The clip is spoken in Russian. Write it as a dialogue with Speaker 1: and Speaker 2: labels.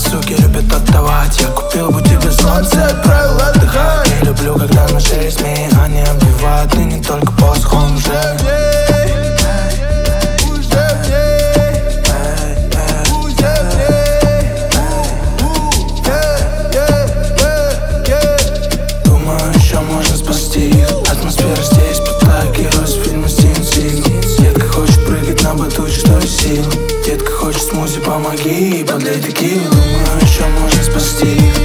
Speaker 1: суки любят отдавать. Я купил бы тебе солнце, отправил отдыхать. Не люблю, когда на шее змеи, они обвивают. И не только посохом уже. Думаю, еще можно спасти их. Атмосфера здесь пустая, герой с фильма Стивен Сигал. Детка хочет прыгать на батуте, что из сил. Детка хочет смузи, помоги и подлей текилу. Думаю, еще можно спасти их.